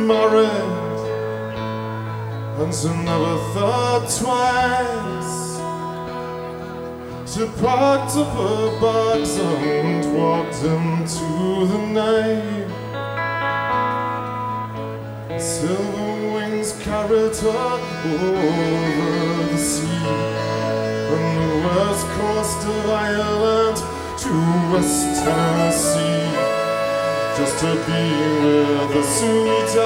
married, and she never thought twice. She packed up her bags and walked into the night. Silver wings carried her over the sea, from the west coast of Ireland to West Tennessee, just to be with the sweet